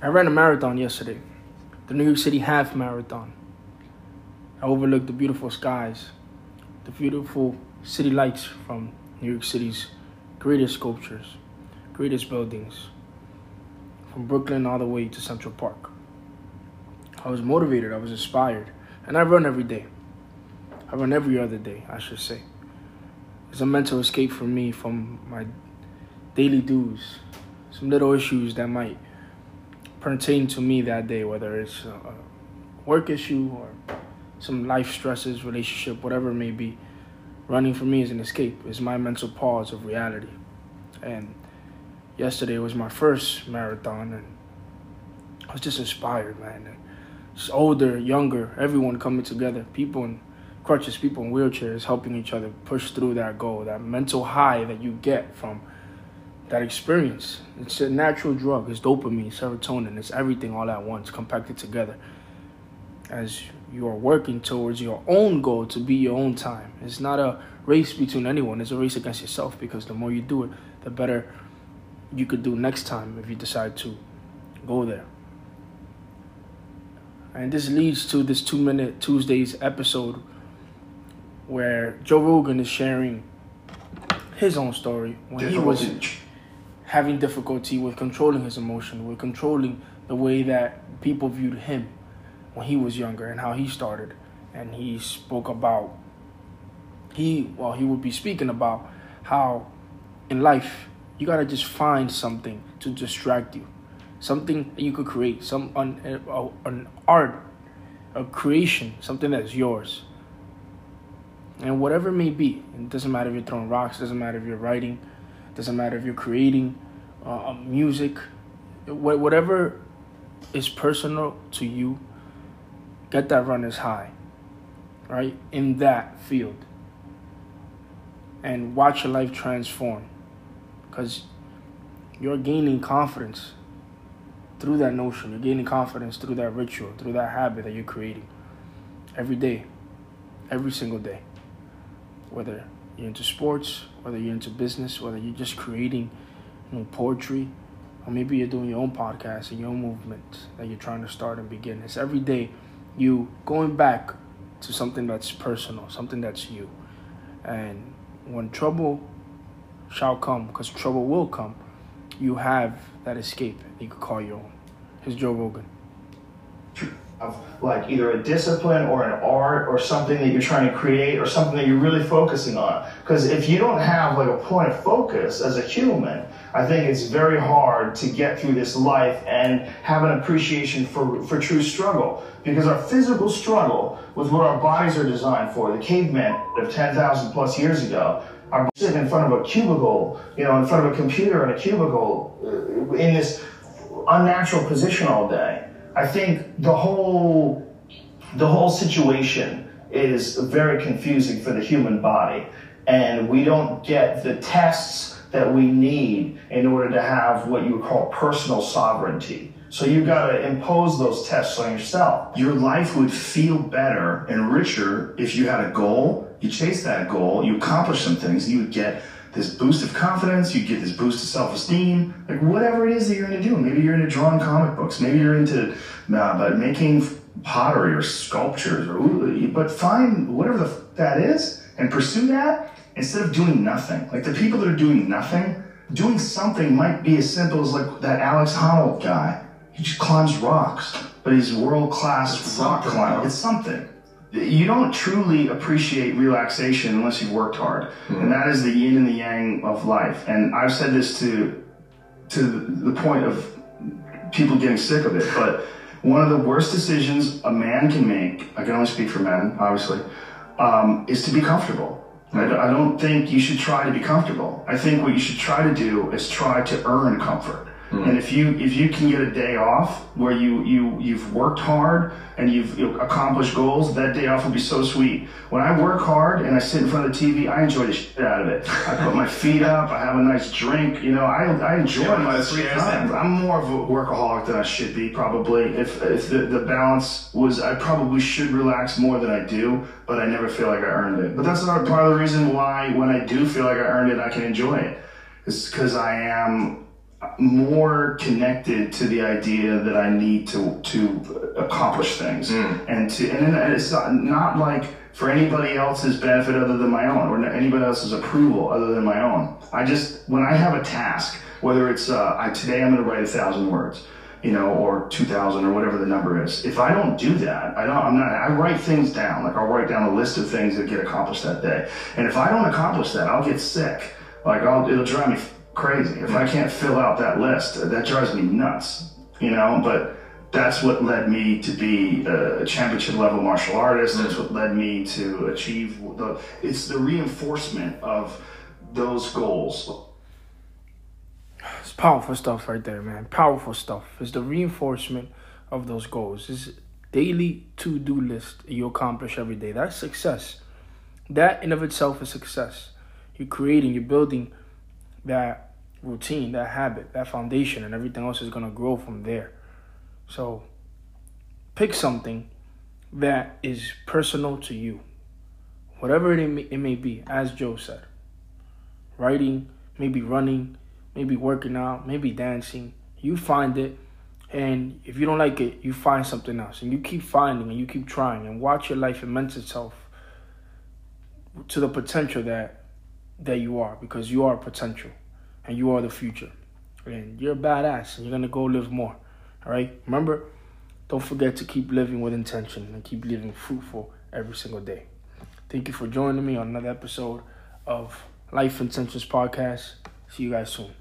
I ran a marathon yesterday, the New York City Half Marathon. I overlooked the beautiful skies, the beautiful city lights from New York City's greatest sculptures, greatest buildings, from Brooklyn all the way to Central Park. I was motivated, I was inspired, and I run every day. I run every other day, I should say. It's a mental escape for me from my daily dues, some little issues that might pertain to me that day, whether it's a work issue or some life stresses, relationship, whatever it may be. Running for me is an escape. It's my mental pause of reality. And yesterday was my first marathon, and I was just inspired, man. And just older, younger, everyone coming together, people in crutches, people in wheelchairs, helping each other push through that goal, that mental high that you get from that experience. It's a natural drug. It's dopamine, serotonin. It's everything all at once, compacted together. As you are working towards your own goal to be your own time. It's not a race between anyone. It's a race against yourself, because the more you do it, the better you could do next time if you decide to go there. And this leads to this 2-Minute Tuesdays episode where Joe Rogan is sharing his own story when he was having difficulty with controlling his emotion, with controlling the way that people viewed him when he was younger and how he started. And he spoke about, he would be speaking about how in life you gotta just find something to distract you, something that you could create, an art, a creation, something that's yours. And whatever it may be, it doesn't matter if you're throwing rocks, doesn't matter if you're writing, doesn't matter if you're creating music, whatever is personal to you, get that runner's high, right, in that field. And watch your life transform, because you're gaining confidence through that notion. You're gaining confidence through that ritual, through that habit that you're creating every day, every single day. Whether you're into sports, whether you're into business, whether you're just creating poetry, or maybe you're doing your own podcast and your own movement that you're trying to start and begin. It's every day you going back to something that's personal, something that's you. And when trouble shall come, because trouble will come, you have that escape that you could call your own. Here's Joe Rogan. Of like either a discipline or an art or something that you're trying to create or something that you're really focusing on. Because if you don't have like a point of focus as a human, I think it's very hard to get through this life and have an appreciation for true struggle. Because our physical struggle with what our bodies are designed for, the cavemen of 10,000 plus years ago, are sitting in front of a cubicle, in front of a computer in a cubicle in this unnatural position all day. I think the whole situation is very confusing for the human body, and we don't get the tests that we need in order to have what you would call personal sovereignty. So you've got to impose those tests on yourself. Your life would feel better and richer if you had a goal, you chase that goal, you accomplish some things, you would get this boost of confidence, you get this boost of self-esteem, like whatever it is that you're into doing. Maybe you're into drawing comic books, maybe you're into making pottery or sculptures, but find whatever that is and pursue that instead of doing nothing. Like the people that are doing nothing, doing something might be as simple as like that Alex Honnold guy. He just climbs rocks, but he's world-class rock climber. It's something. You don't truly appreciate relaxation unless you've worked hard. Mm-hmm. And that is the yin and the yang of life. And I've said this to the point of people getting sick of it, but one of the worst decisions a man can make, I can only speak for men, obviously, is to be comfortable. Mm-hmm. I don't think you should try to be comfortable. I think what you should try to do is try to earn comfort. Mm-hmm. And if you can get a day off where you've worked hard and you've accomplished goals, that day off will be so sweet. When I work hard and I sit in front of the TV, I enjoy the shit out of it. I put my feet up, I have a nice drink, I enjoy my free time. I'm more of a workaholic than I should be, probably. If the balance was, I probably should relax more than I do, but I never feel like I earned it. But that's part of the reason why when I do feel like I earned it, I can enjoy it. It's because I am more connected to the idea that I need to accomplish things, and it's not like for anybody else's benefit other than my own, or anybody else's approval other than my own. When I have a task, whether it's today I'm going to write 1,000 words, or 2,000 or whatever the number is. If I don't do that, I write things down. Like I'll write down a list of things that get accomplished that day. And if I don't accomplish that, I'll get sick. Like it'll drive me crazy. If I can't fill out that list, that drives me nuts, but that's what led me to be a championship level martial artist. That's what led me to achieve it's the reinforcement of those goals. It's powerful stuff right there, man. Powerful stuff. It's the reinforcement of those goals. It's daily to-do list you accomplish every day. That's success. That in of itself is success. You're building that routine, that habit, that foundation, and everything else is going to grow from there. So pick something that is personal to you. Whatever it may be, as Joe said. Writing, maybe running, maybe working out, maybe dancing. You find it, and if you don't like it, you find something else. And you keep finding, and you keep trying, and watch your life immense itself to the potential that you are, because you are potential, and you are the future. And you're a badass, and you're going to go live more. All right? Remember, don't forget to keep living with intention and keep living fruitful every single day. Thank you for joining me on another episode of Life Intentions Podcast. See you guys soon.